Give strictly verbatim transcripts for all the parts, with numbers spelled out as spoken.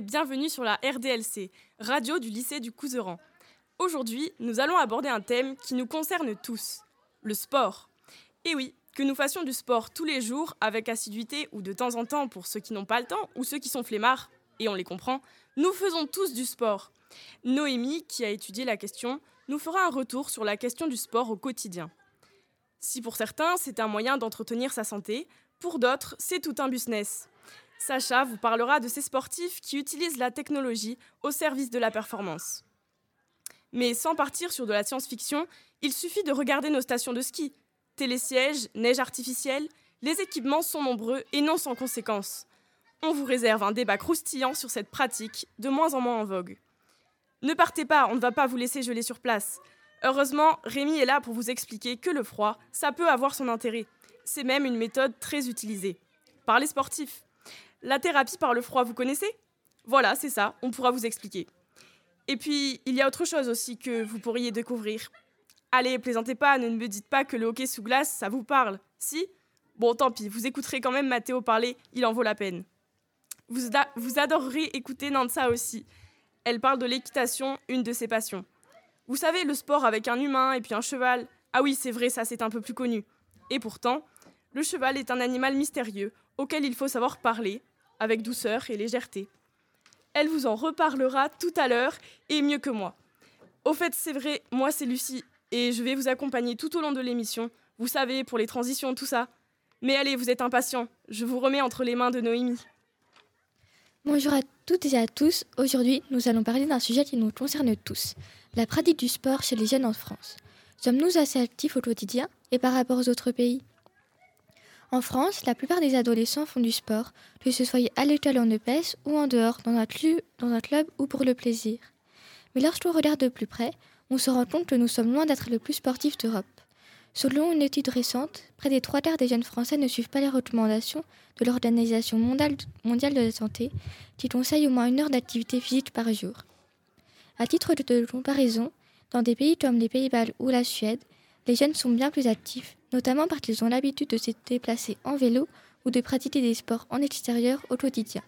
et bienvenue sur la R D L C, radio du lycée du Couserans. Aujourd'hui, nous allons aborder un thème qui nous concerne tous, le sport. Et oui, que nous fassions du sport tous les jours, avec assiduité ou de temps en temps pour ceux qui n'ont pas le temps ou ceux qui sont flemmards, et on les comprend, nous faisons tous du sport. Noémie, qui a étudié la question, nous fera un retour sur la question du sport au quotidien. Si pour certains, c'est un moyen d'entretenir sa santé, pour d'autres, c'est tout un business. Sacha vous parlera de ces sportifs qui utilisent la technologie au service de la performance. Mais sans partir sur de la science-fiction, il suffit de regarder nos stations de ski. Télésièges, neige artificielle, les équipements sont nombreux et non sans conséquences. On vous réserve un débat croustillant sur cette pratique, de moins en moins en vogue. Ne partez pas, on ne va pas vous laisser geler sur place. Heureusement, Rémi est là pour vous expliquer que le froid, ça peut avoir son intérêt. C'est même une méthode très utilisée. Par les sportifs. La thérapie par le froid, vous connaissez ? Voilà, c'est ça, on pourra vous expliquer. Et puis, il y a autre chose aussi que vous pourriez découvrir. Allez, plaisantez pas, ne me dites pas que le hockey sous glace, ça vous parle. Si ? Bon, tant pis, vous écouterez quand même Mathéo parler, il en vaut la peine. Vous, da- vous adorerez écouter Nansa aussi. Elle parle de l'équitation, une de ses passions. Vous savez, le sport avec un humain et puis un cheval. Ah oui, c'est vrai, ça c'est un peu plus connu. Et pourtant, le cheval est un animal mystérieux auquel il faut savoir parler, avec douceur et légèreté. Elle vous en reparlera tout à l'heure, et mieux que moi. Au fait, c'est vrai, moi c'est Lucie, et je vais vous accompagner tout au long de l'émission, vous savez, pour les transitions, tout ça. Mais allez, vous êtes impatients, je vous remets entre les mains de Noémie. Bonjour à toutes et à tous. Aujourd'hui, nous allons parler d'un sujet qui nous concerne tous, la pratique du sport chez les jeunes en France. Sommes-nous assez actifs au quotidien et par rapport aux autres pays ? En France, la plupart des adolescents font du sport, que ce soit à l'école en E P S ou en dehors, dans un, clu- dans un club ou pour le plaisir. Mais lorsqu'on regarde de plus près, on se rend compte que nous sommes loin d'être le plus sportif d'Europe. Selon une étude récente, près des trois quarts des jeunes Français ne suivent pas les recommandations de l'Organisation mondiale mondiale de la santé, qui conseille au moins une heure d'activité physique par jour. À titre de comparaison, dans des pays comme les Pays-Bas ou la Suède, les jeunes sont bien plus actifs, notamment parce qu'ils ont l'habitude de se déplacer en vélo ou de pratiquer des sports en extérieur au quotidien.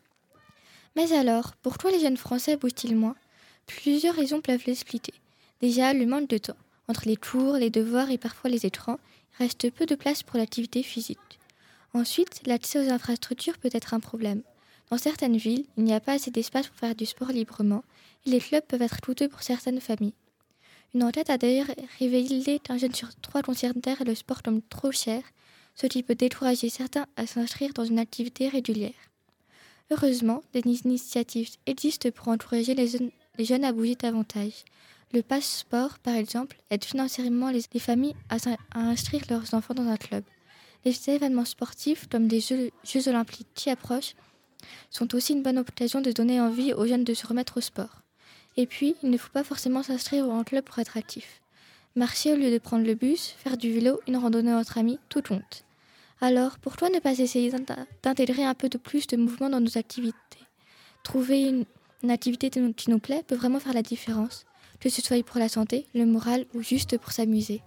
Mais alors, pourquoi les jeunes Français bougent-ils moins ? Plusieurs raisons peuvent l'expliquer. Déjà, le manque de temps. Entre les cours, les devoirs et parfois les écrans, il reste peu de place pour l'activité physique. Ensuite, l'accès aux infrastructures peut être un problème. Dans certaines villes, il n'y a pas assez d'espace pour faire du sport librement et les clubs peuvent être coûteux pour certaines familles. Une enquête a d'ailleurs révélé qu'un jeune sur trois considère le sport comme trop cher, ce qui peut décourager certains à s'inscrire dans une activité régulière. Heureusement, des initiatives existent pour encourager les jeunes, les jeunes à bouger davantage. Le Pass Sport, par exemple, aide financièrement les, les familles à, à inscrire leurs enfants dans un club. Les événements sportifs, comme les Jeux, Jeux Olympiques qui approchent, sont aussi une bonne occasion de donner envie aux jeunes de se remettre au sport. Et puis, il ne faut pas forcément s'inscrire en club pour être actif. Marcher au lieu de prendre le bus, faire du vélo, une randonnée entre amis, tout compte. Alors, pourquoi ne pas essayer d'intégrer un peu de plus de mouvement dans nos activités ? Trouver une, une activité qui nous plaît peut vraiment faire la différence, que ce soit pour la santé, le moral ou juste pour s'amuser.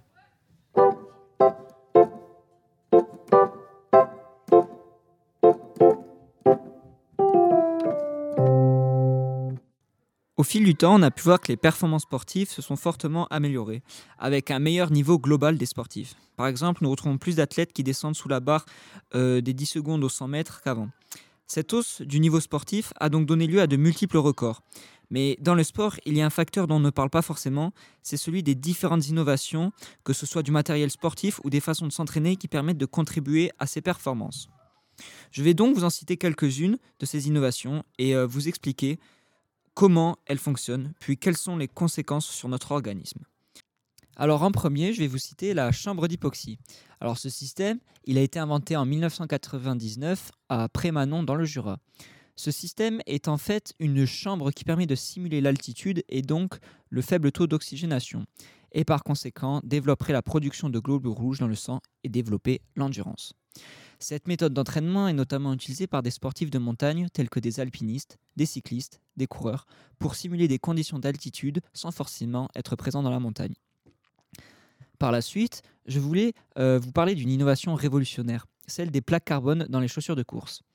Au fil du temps, on a pu voir que les performances sportives se sont fortement améliorées, avec un meilleur niveau global des sportifs. Par exemple, nous retrouvons plus d'athlètes qui descendent sous la barre euh, des dix secondes aux cent mètres qu'avant. Cette hausse du niveau sportif a donc donné lieu à de multiples records. Mais dans le sport, il y a un facteur dont on ne parle pas forcément, c'est celui des différentes innovations, que ce soit du matériel sportif ou des façons de s'entraîner qui permettent de contribuer à ces performances. Je vais donc vous en citer quelques-unes de ces innovations et euh, vous expliquer comment elles fonctionnent, puis quelles sont les conséquences sur notre organisme. Alors en premier, je vais vous citer la chambre d'hypoxie. Alors ce système, il a été inventé en dix-neuf cent quatre-vingt-dix-neuf à Prémanon dans le Jura. Ce système est en fait une chambre qui permet de simuler l'altitude et donc le faible taux d'oxygénation, et par conséquent développerait la production de globules rouges dans le sang et développer l'endurance. Cette méthode d'entraînement est notamment utilisée par des sportifs de montagne tels que des alpinistes, des cyclistes, des coureurs, pour simuler des conditions d'altitude sans forcément être présents dans la montagne. Par la suite, je voulais euh, vous parler d'une innovation révolutionnaire, celle des plaques carbone dans les chaussures de course.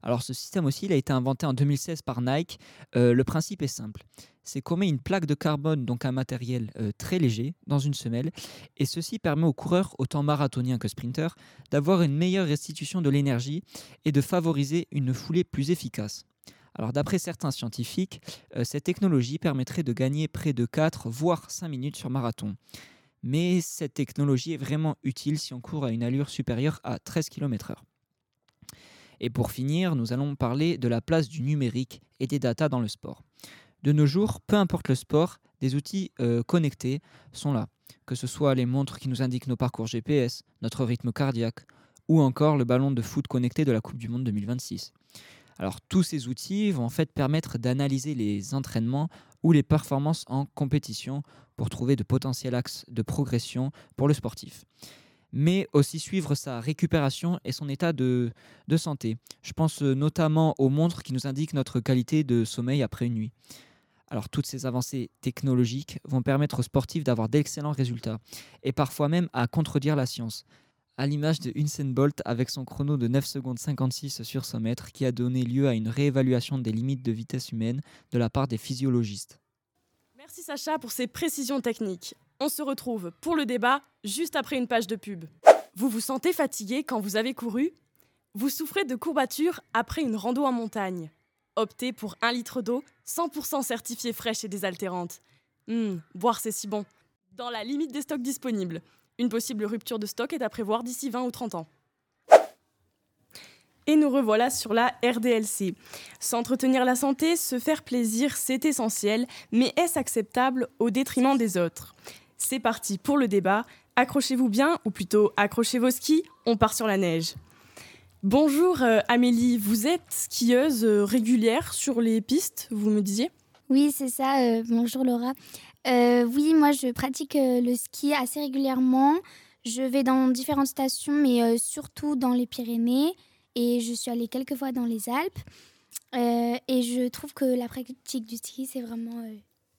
Alors ce système aussi, il a été inventé en deux mille seize par Nike. Euh, le principe est simple. C'est qu'on met une plaque de carbone, donc un matériel euh, très léger, dans une semelle. Et ceci permet aux coureurs, autant marathoniens que sprinteurs, d'avoir une meilleure restitution de l'énergie et de favoriser une foulée plus efficace. Alors d'après certains scientifiques, euh, cette technologie permettrait de gagner près de quatre voire cinq minutes sur marathon. Mais cette technologie est vraiment utile si on court à une allure supérieure à treize kilomètres heure. Et pour finir, nous allons parler de la place du numérique et des datas dans le sport. De nos jours, peu importe le sport, des outils euh, connectés sont là, que ce soit les montres qui nous indiquent nos parcours G P S, notre rythme cardiaque, ou encore le ballon de foot connecté de la Coupe du Monde deux mille vingt-six. Alors tous ces outils vont en fait permettre d'analyser les entraînements ou les performances en compétition pour trouver de potentiels axes de progression pour le sportif. Mais aussi suivre sa récupération et son état de, de santé. Je pense notamment aux montres qui nous indiquent notre qualité de sommeil après une nuit. Alors toutes ces avancées technologiques vont permettre aux sportifs d'avoir d'excellents résultats et parfois même à contredire la science. À l'image de Usain Bolt avec son chrono de neuf secondes cinquante-six sur cent mètres qui a donné lieu à une réévaluation des limites de vitesse humaine de la part des physiologistes. Merci Sacha pour ces précisions techniques. On se retrouve pour le débat juste après une page de pub. Vous vous sentez fatigué quand vous avez couru ? Vous souffrez de courbatures après une rando en montagne ? Optez pour un litre d'eau cent pour cent certifiée fraîche et désaltérante. Hum, boire c'est si bon. Dans la limite des stocks disponibles. Une possible rupture de stock est à prévoir d'ici vingt ou trente ans. Et nous revoilà sur la R D L C. S'entretenir la santé, se faire plaisir, c'est essentiel, mais est-ce acceptable au détriment des autres ? C'est parti pour le débat. Accrochez-vous bien, ou plutôt accrochez vos skis, on part sur la neige. Bonjour euh, Amélie, vous êtes skieuse euh, régulière sur les pistes, vous me disiez ? Oui, c'est ça. Euh, bonjour Laura. Euh, oui, moi je pratique euh, le ski assez régulièrement. Je vais dans différentes stations, mais euh, surtout dans les Pyrénées. Et je suis allée quelques fois dans les Alpes. Euh, et je trouve que la pratique du ski, c'est vraiment euh,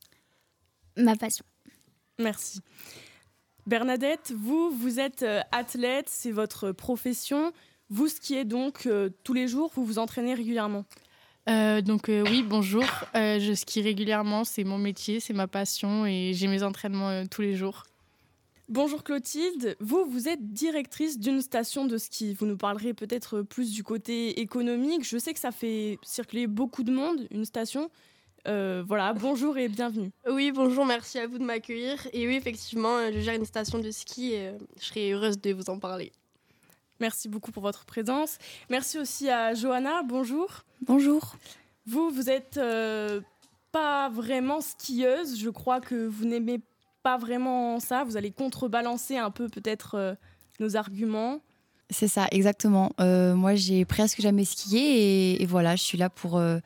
ma passion. Merci. Bernadette, vous, vous êtes euh, athlète, c'est votre profession. Vous skiez donc euh, tous les jours, vous vous entraînez régulièrement ? Euh, donc euh, oui, bonjour. Euh, je skie régulièrement, c'est mon métier, c'est ma passion et j'ai mes entraînements euh, tous les jours. Bonjour Clotilde, vous, vous êtes directrice d'une station de ski. Vous nous parlerez peut-être plus du côté économique. Je sais que ça fait circuler beaucoup de monde, une station. Euh, voilà, bonjour et bienvenue. Oui, bonjour, merci à vous de m'accueillir. Et oui, effectivement, je gère une station de ski et euh, je serai heureuse de vous en parler. Merci beaucoup pour votre présence. Merci aussi à Johanna, bonjour. Bonjour. Vous, vous êtes euh, pas vraiment skieuse. Je crois que vous n'aimez pas vraiment ça. Vous allez contrebalancer un peu peut-être euh, nos arguments. C'est ça, exactement. Euh, moi, j'ai presque jamais skié et, et voilà, je suis là pour, euh,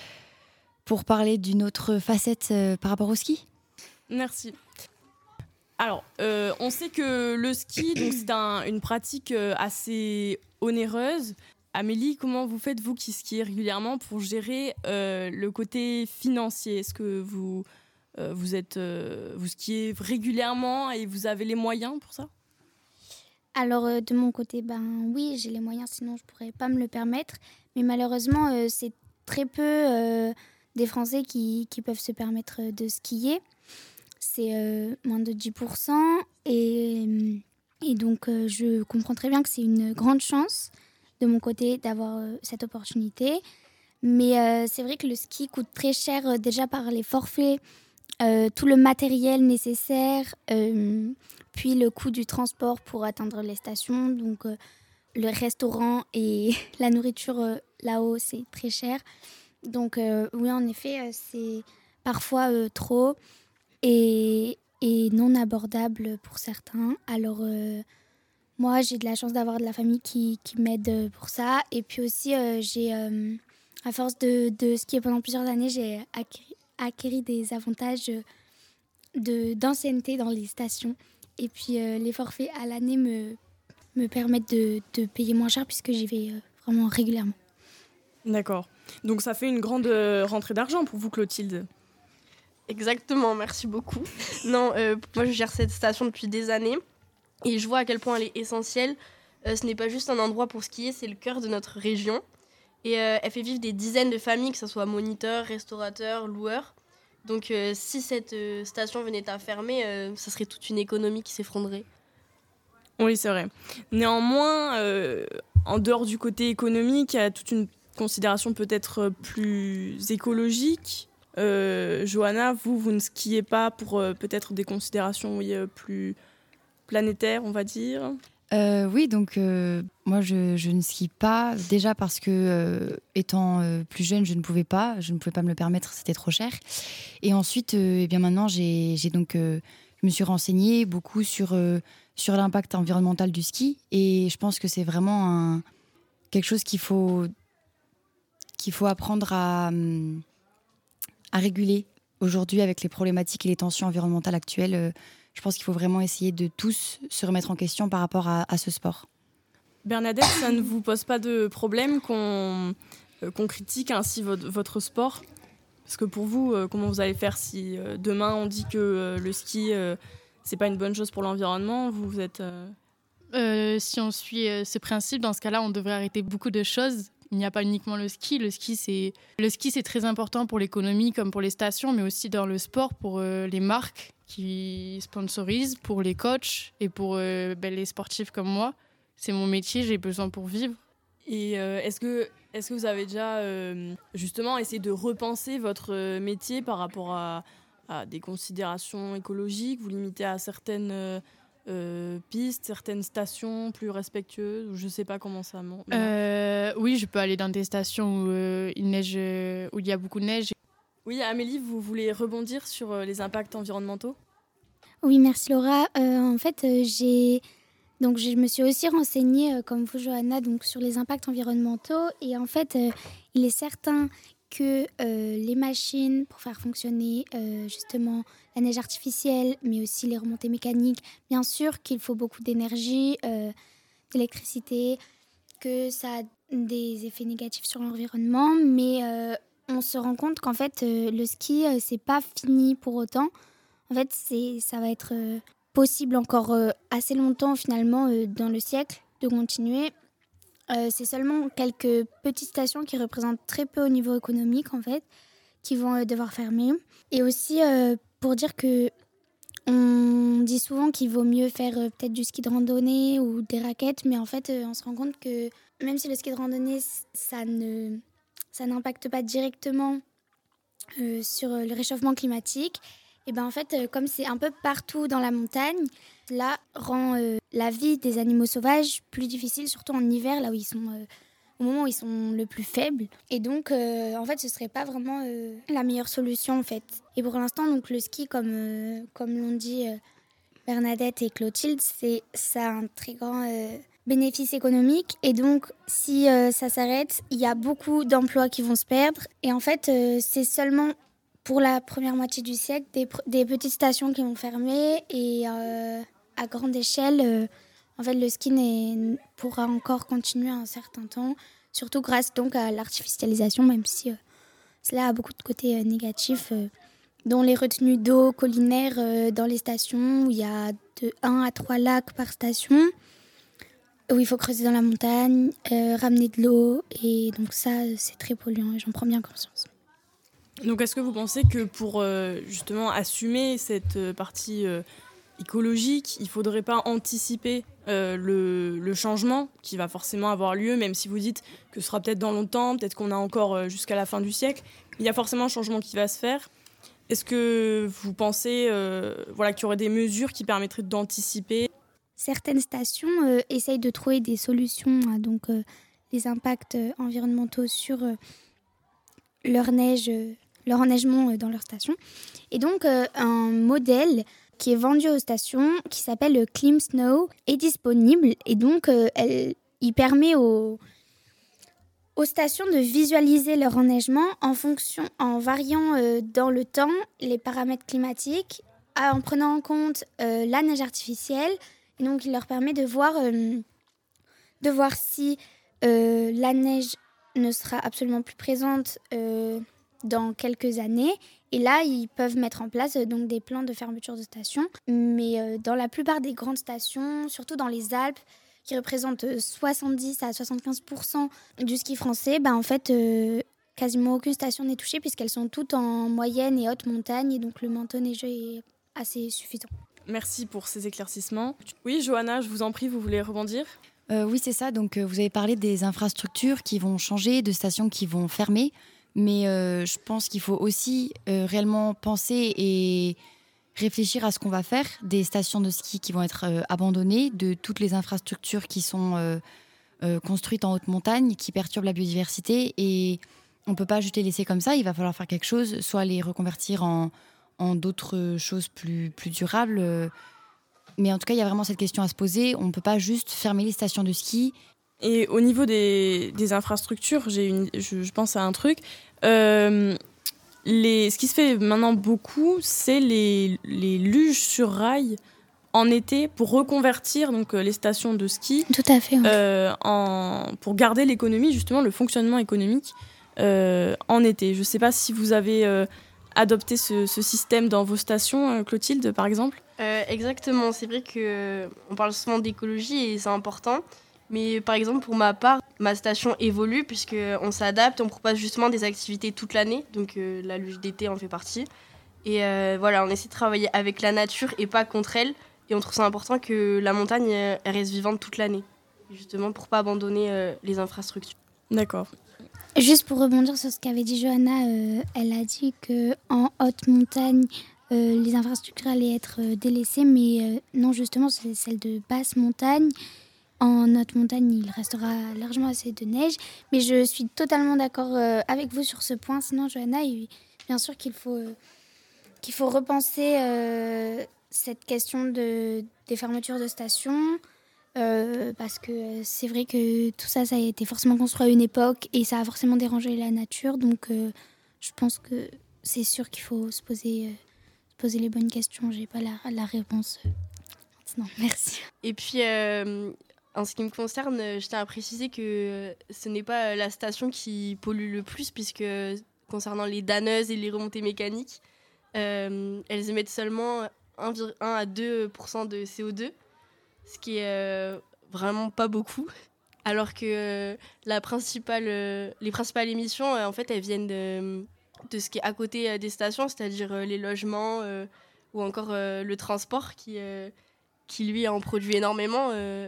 pour parler d'une autre facette euh, par rapport au ski. Merci. Alors, euh, on sait que le ski, donc, c'est un, une pratique euh, assez onéreuse. Amélie, comment vous faites, vous qui skiez régulièrement, pour gérer euh, le côté financier ? Est-ce que vous, euh, vous, êtes, euh, vous skiez régulièrement et vous avez les moyens pour ça ? Alors, euh, de mon côté, ben oui, j'ai les moyens, sinon je ne pourrais pas me le permettre. Mais malheureusement, euh, c'est très peu euh, des Français qui, qui peuvent se permettre de skier. C'est euh, moins de dix pour cent. Et, et donc, euh, je comprends très bien que c'est une grande chance de mon côté d'avoir euh, cette opportunité. Mais euh, c'est vrai que le ski coûte très cher euh, déjà par les forfaits, euh, tout le matériel nécessaire, euh, puis le coût du transport pour atteindre les stations. Donc, euh, le restaurant et la nourriture euh, là-haut, c'est très cher. Donc, euh, oui, en effet, euh, c'est parfois euh, trop. Et, et non abordable pour certains. Alors, euh, moi, j'ai de la chance d'avoir de la famille qui, qui m'aide pour ça. Et puis aussi, euh, j'ai, euh, à force de, de skier pendant plusieurs années, j'ai acquis, acquis des avantages de, d'ancienneté dans les stations. Et puis, euh, les forfaits à l'année me, me permettent de, de payer moins cher puisque j'y vais euh, vraiment régulièrement. D'accord. Donc, ça fait une grande euh, rentrée d'argent pour vous, Clotilde ? Exactement, merci beaucoup. Non, euh, moi je gère cette station depuis des années et je vois à quel point elle est essentielle. Euh, ce n'est pas juste un endroit pour skier, c'est le cœur de notre région. Et euh, elle fait vivre des dizaines de familles, que ce soit moniteurs, restaurateurs, loueurs. Donc euh, si cette euh, station venait à fermer, euh, ça serait toute une économie qui s'effondrerait. Oui, c'est vrai. Néanmoins, euh, en dehors du côté économique, il y a toute une considération peut-être plus écologique. Euh, Johanna, vous, vous ne skiez pas pour euh, peut-être des considérations oui, euh, plus planétaires, on va dire. Euh, oui, donc euh, moi je, je ne skie pas, déjà parce que euh, étant euh, plus jeune, je ne pouvais pas, je ne pouvais pas me le permettre, c'était trop cher. Et ensuite, euh, eh bien maintenant, j'ai, j'ai donc, euh, je me suis renseignée beaucoup sur, euh, sur l'impact environnemental du ski, et je pense que c'est vraiment un, quelque chose qu'il faut, qu'il faut apprendre à, à réguler aujourd'hui avec les problématiques et les tensions environnementales actuelles. Euh, Je pense qu'il faut vraiment essayer de tous se remettre en question par rapport à, à ce sport. Bernadette, ça ne vous pose pas de problème qu'on, euh, qu'on critique ainsi votre, votre sport ? Parce que pour vous, euh, comment vous allez faire si euh, demain on dit que euh, le ski, euh, c'est pas une bonne chose pour l'environnement ? Vous, vous êtes... Euh... Euh, si on suit euh, ce principe, dans ce cas-là, on devrait arrêter beaucoup de choses. Il n'y a pas uniquement le ski. Le ski, c'est, le ski, c'est très important pour l'économie comme pour les stations, mais aussi dans le sport pour euh, les marques qui sponsorisent, pour les coachs et pour euh, ben, les sportifs comme moi. C'est mon métier, j'ai besoin pour vivre. Et euh, est-ce que, est-ce que vous avez déjà euh, justement essayé de repenser votre métier par rapport à, à des considérations écologiques ? Vous limitez à certaines... Euh, Euh, pistes, certaines stations plus respectueuses, ou je sais pas comment ça monte. Euh, oui, je peux aller dans des stations où euh, il neige, euh, où il y a beaucoup de neige. Oui, Amélie, vous voulez rebondir sur euh, les impacts environnementaux ? Oui, merci Laura. Euh, en fait, euh, j'ai donc je me suis aussi renseignée, euh, comme vous, Johanna, donc sur les impacts environnementaux. Et en fait, euh, il est certain que euh, les machines pour faire fonctionner euh, justement la neige artificielle, mais aussi les remontées mécaniques, bien sûr qu'il faut beaucoup d'énergie, euh, d'électricité, que ça a des effets négatifs sur l'environnement, mais euh, on se rend compte qu'en fait euh, le ski euh, c'est pas fini pour autant. En fait, c'est, ça va être euh, possible encore euh, assez longtemps finalement euh, dans le siècle de continuer. Euh, c'est seulement quelques petites stations qui représentent très peu au niveau économique, en fait, qui vont euh, devoir fermer. Et aussi, euh, pour dire que on dit souvent qu'il vaut mieux faire euh, peut-être du ski de randonnée ou des raquettes, mais en fait, euh, on se rend compte que même si le ski de randonnée, ça, ne, ça n'impacte pas directement euh, sur le réchauffement climatique, et ben en fait, euh, comme c'est un peu partout dans la montagne, cela rend euh, la vie des animaux sauvages plus difficile, surtout en hiver, là où ils sont, euh, au moment où ils sont le plus faibles. Et donc, euh, en fait, ce serait pas vraiment euh, la meilleure solution, en fait. Et pour l'instant, donc le ski, comme euh, comme l'ont dit euh, Bernadette et Clotilde, c'est ça a un très grand euh, bénéfice économique. Et donc, si euh, ça s'arrête, il y a beaucoup d'emplois qui vont se perdre. Et en fait, euh, c'est seulement pour la première moitié du siècle, des, des petites stations qui vont fermer et euh, à grande échelle, euh, en fait, le ski n'est, pourra encore continuer un certain temps, surtout grâce donc à l'artificialisation, même si euh, cela a beaucoup de côtés euh, négatifs, euh, dont les retenues d'eau collinaires euh, dans les stations où il y a de un à trois lacs par station, où il faut creuser dans la montagne, euh, ramener de l'eau, et donc ça, c'est très polluant et j'en prends bien conscience. Donc, est-ce que vous pensez que pour euh, justement assumer cette euh, partie euh, écologique, il ne faudrait pas anticiper euh, le, le changement qui va forcément avoir lieu, même si vous dites que ce sera peut-être dans longtemps, peut-être qu'on a encore euh, jusqu'à la fin du siècle, il y a forcément un changement qui va se faire. Est-ce que vous pensez euh, voilà, qu'il y aurait des mesures qui permettraient d'anticiper ? Certaines stations euh, essayent de trouver des solutions à donc, euh, les impacts euh, environnementaux sur euh, leur neige, euh, leur enneigement euh, dans leurs stations. Et donc, euh, un modèle qui est vendu aux stations, qui s'appelle le Clim Snow, est disponible. Et donc, euh, elle, il permet aux, aux stations de visualiser leur enneigement en, fonction, en variant euh, dans le temps les paramètres climatiques, en prenant en compte euh, la neige artificielle. Et donc, il leur permet de voir, euh, de voir si euh, la neige ne sera absolument plus présente euh, dans quelques années. Et là, ils peuvent mettre en place euh, donc, des plans de fermeture de stations. Mais euh, dans la plupart des grandes stations, surtout dans les Alpes, qui représente soixante-dix à soixante-quinze pour cent du ski français, bah, en fait, euh, quasiment aucune station n'est touchée puisqu'elles sont toutes en moyenne et haute montagne et donc le manteau neigeux est assez suffisant. Merci pour ces éclaircissements. Oui, Johanna, je vous en prie, vous voulez rebondir ? Euh, oui, c'est ça. Donc, euh, vous avez parlé des infrastructures qui vont changer, de stations qui vont fermer. Mais euh, je pense qu'il faut aussi euh, réellement penser et réfléchir à ce qu'on va faire des stations de ski qui vont être euh, abandonnées, de toutes les infrastructures qui sont euh, euh, construites en haute montagne, qui perturbent la biodiversité. Et on ne peut pas juste les laisser comme ça. Il va falloir faire quelque chose, soit les reconvertir en, en d'autres choses plus, plus durables. Euh, Mais en tout cas, il y a vraiment cette question à se poser. On ne peut pas juste fermer les stations de ski. Et au niveau des, des infrastructures, j'ai une, je, je pense à un truc. Euh, les, ce qui se fait maintenant beaucoup, c'est les, les luges sur rail en été pour reconvertir donc, les stations de ski. Tout à fait. Oui. Euh, en, pour garder l'économie, justement, le fonctionnement économique euh, en été. Je ne sais pas si vous avez euh, adopté ce, ce système dans vos stations, Clotilde, par exemple. Euh, exactement, c'est vrai qu'on parle souvent d'écologie et c'est important. Mais par exemple, pour ma part, ma station évolue puisqu'on s'adapte, on propose justement des activités toute l'année. Donc euh, la luge d'été en fait partie. Et euh, voilà, on essaie de travailler avec la nature et pas contre elle. Et on trouve ça important que la montagne elle reste vivante toute l'année. Justement pour ne pas abandonner euh, les infrastructures. D'accord. Juste pour rebondir sur ce qu'avait dit Johanna, euh, elle a dit qu'en haute montagne, Euh, les infrastructures allaient être euh, délaissées, mais euh, non, justement, c'est celle de basse montagne. En haute montagne, il restera largement assez de neige. Mais je suis totalement d'accord euh, avec vous sur ce point. Sinon, Johanna, il, bien sûr qu'il faut, euh, qu'il faut repenser euh, cette question de, des fermetures de stations. Euh, parce que c'est vrai que tout ça, ça a été forcément construit à une époque et ça a forcément dérangé la nature. Donc, euh, je pense que c'est sûr qu'il faut se poser... Euh, poser les bonnes questions, j'ai pas la, la réponse maintenant. Merci. Et puis, euh, en ce qui me concerne, je tiens à préciser que ce n'est pas la station qui pollue le plus, puisque concernant les danneuses et les remontées mécaniques, euh, elles émettent seulement un à deux pour cent de C O deux, ce qui est euh, vraiment pas beaucoup. Alors que euh, la principale, euh, les principales émissions, euh, en fait, elles viennent de... de ce qui est à côté des stations, c'est-à-dire euh, les logements euh, ou encore euh, le transport qui, euh, qui, lui, en produit énormément. Euh.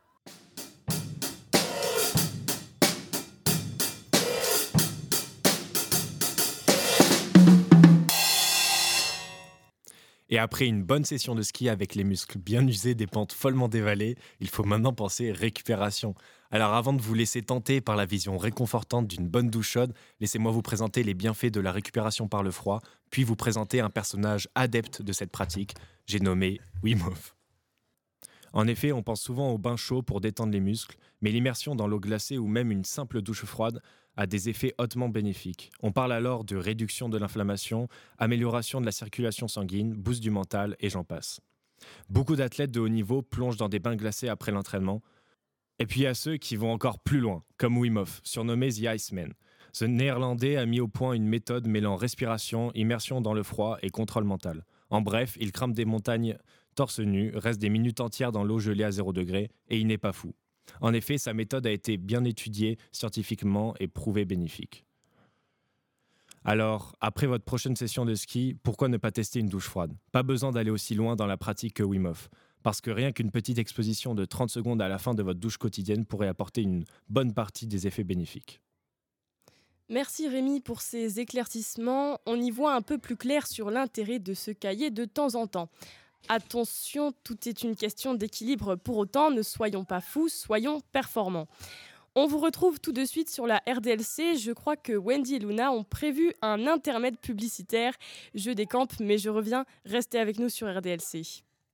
Et après une bonne session de ski avec les muscles bien usés, des pentes follement dévalées, il faut maintenant penser récupération. Alors avant de vous laisser tenter par la vision réconfortante d'une bonne douche chaude, laissez-moi vous présenter les bienfaits de la récupération par le froid, puis vous présenter un personnage adepte de cette pratique, j'ai nommé Wim Hof. En effet, on pense souvent au bain chaud pour détendre les muscles, mais l'immersion dans l'eau glacée ou même une simple douche froide a des effets hautement bénéfiques. On parle alors de réduction de l'inflammation, amélioration de la circulation sanguine, boost du mental et j'en passe. Beaucoup d'athlètes de haut niveau plongent dans des bains glacés après l'entraînement. Et puis il y a ceux qui vont encore plus loin, comme Wim Hof, surnommé The Iceman. Ce Néerlandais a mis au point une méthode mêlant respiration, immersion dans le froid et contrôle mental. En bref, il grimpe des montagnes torse nu, reste des minutes entières dans l'eau gelée à zéro degré et il n'est pas fou. En effet, sa méthode a été bien étudiée scientifiquement et prouvée bénéfique. Alors, après votre prochaine session de ski, pourquoi ne pas tester une douche froide ? Pas besoin d'aller aussi loin dans la pratique que Wim Hof, parce que rien qu'une petite exposition de trente secondes à la fin de votre douche quotidienne pourrait apporter une bonne partie des effets bénéfiques. Merci Rémi pour ces éclaircissements. On y voit un peu plus clair sur l'intérêt de se cailler de temps en temps. Attention, tout est une question d'équilibre. Pour autant, ne soyons pas fous, soyons performants. On vous retrouve tout de suite sur la R D L C. Je crois que Wendy et Luna ont prévu un intermède publicitaire. Je décampe, mais je reviens. Restez avec nous sur R D L C.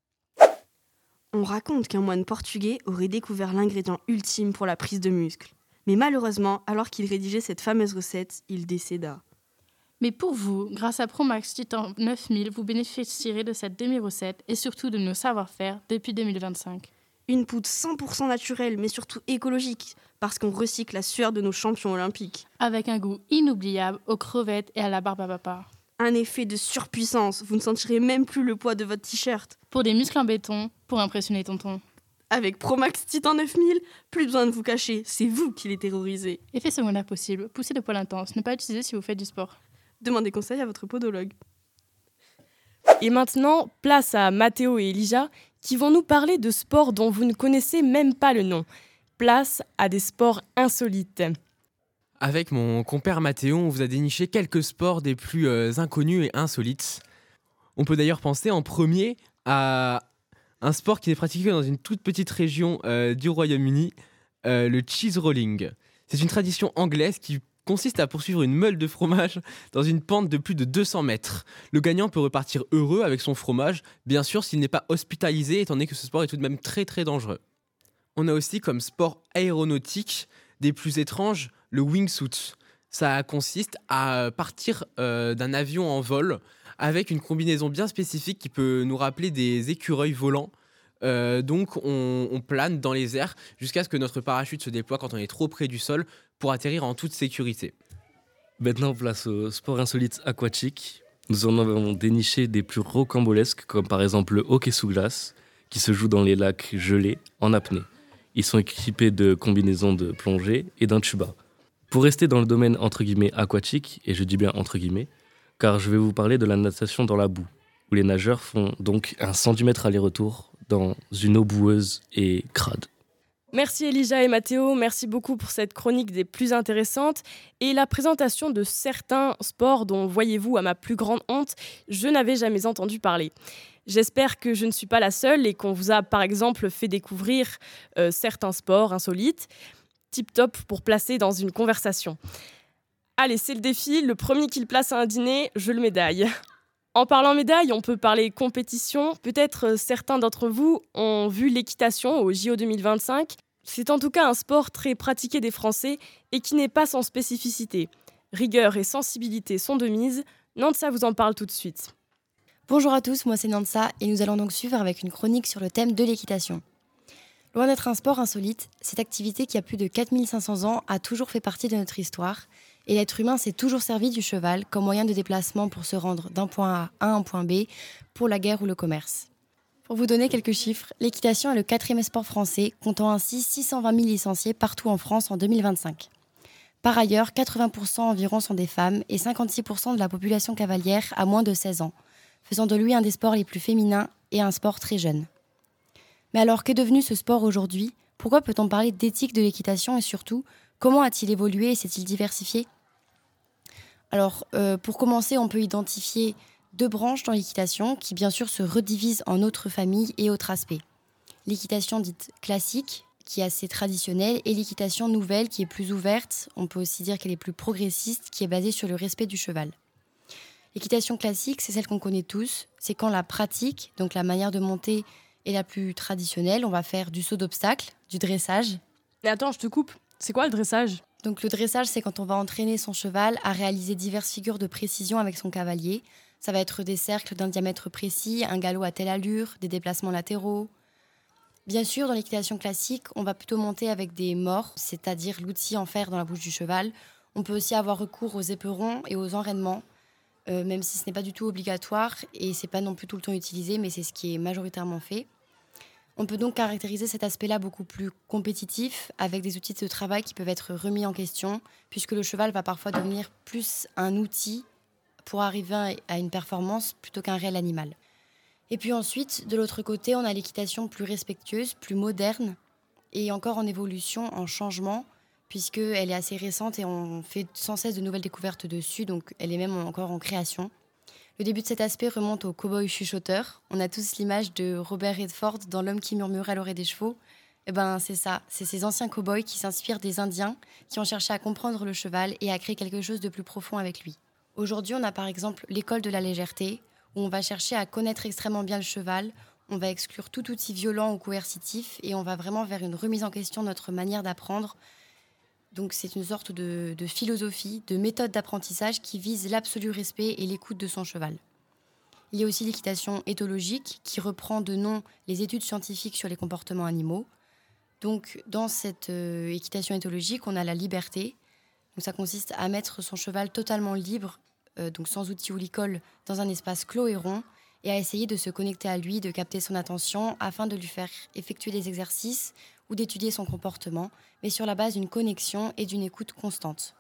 On raconte qu'un moine portugais aurait découvert l'ingrédient ultime pour la prise de muscle. Mais malheureusement, alors qu'il rédigeait cette fameuse recette, il décéda. Mais pour vous, grâce à Promax Titan neuf mille, vous bénéficierez de cette demi-recette et surtout de nos savoir-faire depuis deux mille vingt-cinq. Une poudre cent pour cent naturelle, mais surtout écologique, parce qu'on recycle la sueur de nos champions olympiques. Avec un goût inoubliable aux crevettes et à la barbe à papa. Un effet de surpuissance, vous ne sentirez même plus le poids de votre t-shirt. Pour des muscles en béton, pour impressionner tonton. Avec Promax Titan neuf mille, plus besoin de vous cacher, c'est vous qui les terrorisez. Effet secondaire possible, pousser de poils intenses, ne pas utiliser si vous faites du sport. Demandez conseil à votre podologue. Et maintenant, place à Mathéo et Elijah qui vont nous parler de sports dont vous ne connaissez même pas le nom. Place à des sports insolites. Avec mon compère Mathéo, on vous a déniché quelques sports des plus euh, inconnus et insolites. On peut d'ailleurs penser en premier à un sport qui est pratiqué dans une toute petite région euh, du Royaume-Uni, euh, le cheese rolling. C'est une tradition anglaise qui consiste à poursuivre une meule de fromage dans une pente de plus de deux cents mètres. Le gagnant peut repartir heureux avec son fromage, bien sûr s'il n'est pas hospitalisé, étant donné que ce sport est tout de même très très dangereux. On a aussi comme sport aéronautique des plus étranges, le wingsuit. Ça consiste à partir euh, d'un avion en vol avec une combinaison bien spécifique qui peut nous rappeler des écureuils volants. Euh, donc on, on plane dans les airs jusqu'à ce que notre parachute se déploie quand on est trop près du sol pour atterrir en toute sécurité. Maintenant, place au sport insolite aquatique. Nous en avons déniché des plus rocambolesques, comme par exemple le hockey sous glace, qui se joue dans les lacs gelés en apnée. Ils sont équipés de combinaisons de plongée et d'un tuba. Pour rester dans le domaine entre guillemets aquatique, et je dis bien entre guillemets, car je vais vous parler de la natation dans la boue, où les nageurs font donc un cent dix mètres aller-retour dans une eau boueuse et crade. Merci Elijah et Mathéo, merci beaucoup pour cette chronique des plus intéressantes et la présentation de certains sports dont, voyez-vous, à ma plus grande honte, je n'avais jamais entendu parler. J'espère que je ne suis pas la seule et qu'on vous a par exemple fait découvrir euh, certains sports insolites, tip top pour placer dans une conversation. Allez, c'est le défi, le premier qui le place à un dîner, je le médaille. En parlant médaille, on peut parler compétition. Peut-être certains d'entre vous ont vu l'équitation au J O deux mille vingt-cinq. C'est en tout cas un sport très pratiqué des Français et qui n'est pas sans spécificité. Rigueur et sensibilité sont de mise. Nansa vous en parle tout de suite. Bonjour à tous, moi c'est Nansa et nous allons donc suivre avec une chronique sur le thème de l'équitation. Loin d'être un sport insolite, cette activité qui a plus de quatre mille cinq cents ans a toujours fait partie de notre histoire. Et l'être humain s'est toujours servi du cheval comme moyen de déplacement pour se rendre d'un point A à un point B pour la guerre ou le commerce. Pour vous donner quelques chiffres, l'équitation est le quatrième sport français, comptant ainsi six cent vingt mille licenciés partout en France en deux mille vingt-cinq. Par ailleurs, quatre-vingts pour cent environ sont des femmes et cinquante-six pour cent de la population cavalière a moins de seize ans, faisant de lui un des sports les plus féminins et un sport très jeune. Mais alors, qu'est devenu ce sport aujourd'hui ? Pourquoi peut-on parler d'éthique de l'équitation et surtout, comment a-t-il évolué et s'est-il diversifié ? Alors, euh, pour commencer, on peut identifier deux branches dans l'équitation qui, bien sûr, se redivisent en autres familles et autres aspects. L'équitation dite classique, qui est assez traditionnelle, et l'équitation nouvelle, qui est plus ouverte. On peut aussi dire qu'elle est plus progressiste, qui est basée sur le respect du cheval. L'équitation classique, c'est celle qu'on connaît tous. C'est quand la pratique, donc la manière de monter, est la plus traditionnelle. On va faire du saut d'obstacle, du dressage. Mais attends, je te coupe. C'est quoi le dressage ? Donc le dressage, c'est quand on va entraîner son cheval à réaliser diverses figures de précision avec son cavalier. Ça va être des cercles d'un diamètre précis, un galop à telle allure, des déplacements latéraux. Bien sûr, dans l'équitation classique, on va plutôt monter avec des mors, c'est-à-dire l'outil en fer dans la bouche du cheval. On peut aussi avoir recours aux éperons et aux enraînements, euh, même si ce n'est pas du tout obligatoire et c'est pas non plus tout le temps utilisé, mais c'est ce qui est majoritairement fait. On peut donc caractériser cet aspect-là beaucoup plus compétitif, avec des outils de travail qui peuvent être remis en question, puisque le cheval va parfois devenir plus un outil pour arriver à une performance plutôt qu'un réel animal. Et puis ensuite, de l'autre côté, on a l'équitation plus respectueuse, plus moderne, et encore en évolution, en changement, puisqu'elle est assez récente et on fait sans cesse de nouvelles découvertes dessus, donc elle est même encore en création. Le début de cet aspect remonte au cow-boy chuchoteur. On a tous l'image de Robert Redford dans L'homme qui murmurait à l'oreille des chevaux. Eh ben, c'est ça, c'est ces anciens cow-boys qui s'inspirent des Indiens, qui ont cherché à comprendre le cheval et à créer quelque chose de plus profond avec lui. Aujourd'hui, on a par exemple l'école de la légèreté, où on va chercher à connaître extrêmement bien le cheval, on va exclure tout outil violent ou coercitif, et on va vraiment vers une remise en question de notre manière d'apprendre. Donc c'est une sorte de, de philosophie, de méthode d'apprentissage qui vise l'absolu respect et l'écoute de son cheval. Il y a aussi l'équitation éthologique qui reprend de nom les études scientifiques sur les comportements animaux. Donc dans cette euh, équitation éthologique, on a la liberté. Donc ça consiste à mettre son cheval totalement libre, euh, donc sans outil ou licol, dans un espace clos et rond. et à essayer de se connecter à lui, de capter son attention afin de lui faire effectuer des exercices ou d'étudier son comportement, mais sur la base d'une connexion et d'une écoute constante.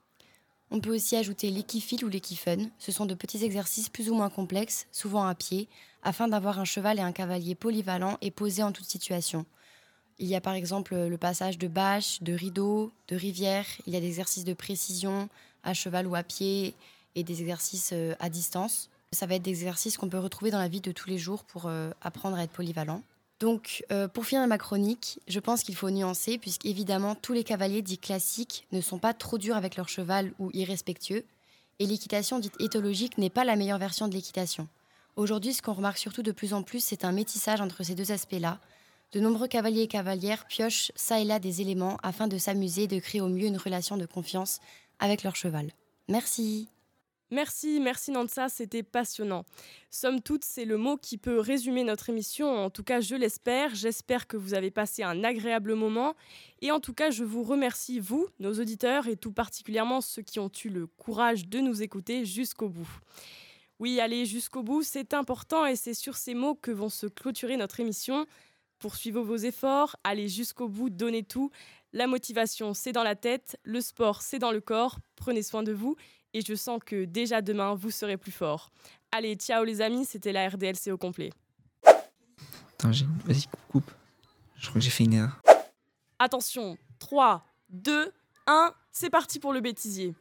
On peut aussi ajouter l'équifil ou l'équifun. Ce sont de petits exercices plus ou moins complexes, souvent à pied, afin d'avoir un cheval et un cavalier polyvalents et posés en toute situation. Il y a par exemple le passage de bâches, de rideaux, de rivières. Il y a des exercices de précision à cheval ou à pied et des exercices à distance. Ça va être des exercices qu'on peut retrouver dans la vie de tous les jours pour euh, apprendre à être polyvalent. Donc, euh, pour finir ma chronique, je pense qu'il faut nuancer, puisqu'évidemment, tous les cavaliers dits classiques ne sont pas trop durs avec leur cheval ou irrespectueux, et l'équitation dite éthologique n'est pas la meilleure version de l'équitation. Aujourd'hui, ce qu'on remarque surtout de plus en plus, c'est un métissage entre ces deux aspects-là. De nombreux cavaliers et cavalières piochent ça et là des éléments afin de s'amuser et de créer au mieux une relation de confiance avec leur cheval. Merci. Merci, merci Nantsa, c'était passionnant. Somme toute, c'est le mot qui peut résumer notre émission, en tout cas je l'espère. J'espère que vous avez passé un agréable moment. Et en tout cas, je vous remercie, vous, nos auditeurs, et tout particulièrement ceux qui ont eu le courage de nous écouter jusqu'au bout. Oui, allez jusqu'au bout, c'est important et c'est sur ces mots que vont se clôturer notre émission. Poursuivez vos efforts, allez jusqu'au bout, donnez tout. La motivation, c'est dans la tête, le sport, c'est dans le corps. Prenez soin de vous. Et je sens que déjà demain, vous serez plus forts. Allez, ciao les amis, c'était la R D L C au complet. Attends, j'ai... vas-y, coupe. Je crois que j'ai fait une erreur. Attention, trois, deux, un, c'est parti pour le bêtisier.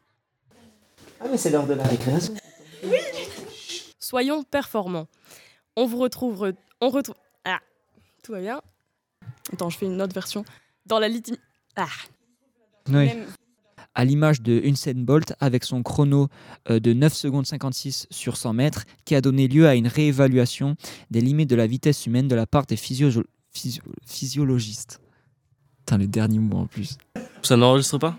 Ah mais c'est l'heure de la récréation. Oui. Soyons performants. On vous retrouve... On retrouve... Ah, tout va bien. Attends, je fais une autre version. Dans la litim... Ah. Oui. Même... À l'image de Usain Bolt avec son chrono de neuf secondes cinquante-six sur cent mètres qui a donné lieu à une réévaluation des limites de la vitesse humaine de la part des physio- physio- physiologistes. Putain, le dernier mot en plus. Ça n'enregistre pas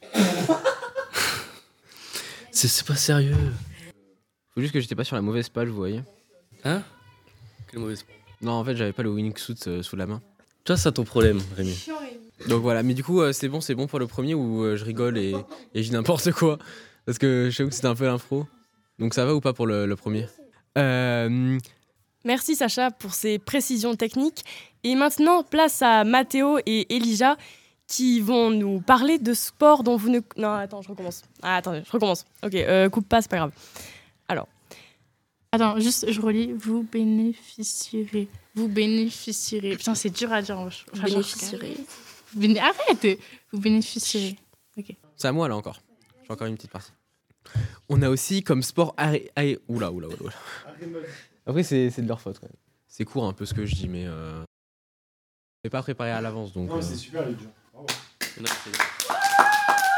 c'est, c'est pas sérieux. Faut juste que j'étais pas sur la mauvaise page, vous voyez. Hein? Quelle mauvaise page? Non, en fait, j'avais pas le winning suit euh, sous la main. Toi, c'est ton problème, Rémi. Donc voilà, mais du coup, euh, c'est bon, c'est bon pour le premier où euh, je rigole et, et je dis n'importe quoi. Parce que je sais que c'était un peu l'impro. Donc ça va ou pas pour le, le premier euh... Merci Sacha pour ces précisions techniques. Et maintenant, place à Mathéo et Elijah qui vont nous parler de sport dont vous ne... Non, attends, je recommence. Ah, attendez, je recommence. Ok, euh, coupe pas, c'est pas grave. Alors. Attends, juste, je relis. Vous bénéficierez. Vous bénéficierez. Putain, c'est dur à dire. Vous bénéficierez. Béné- Arrête. Vous bénéficierez. Ok. C'est à moi là encore. J'ai encore une petite partie. On a aussi comme sport arrêt. Arrêt... Oula, oula, oula. Après, c'est, c'est de leur faute quand même. C'est court un peu ce que je dis, mais. Euh... Je pas préparé à l'avance donc. Non, euh... c'est super les gens. Bravo.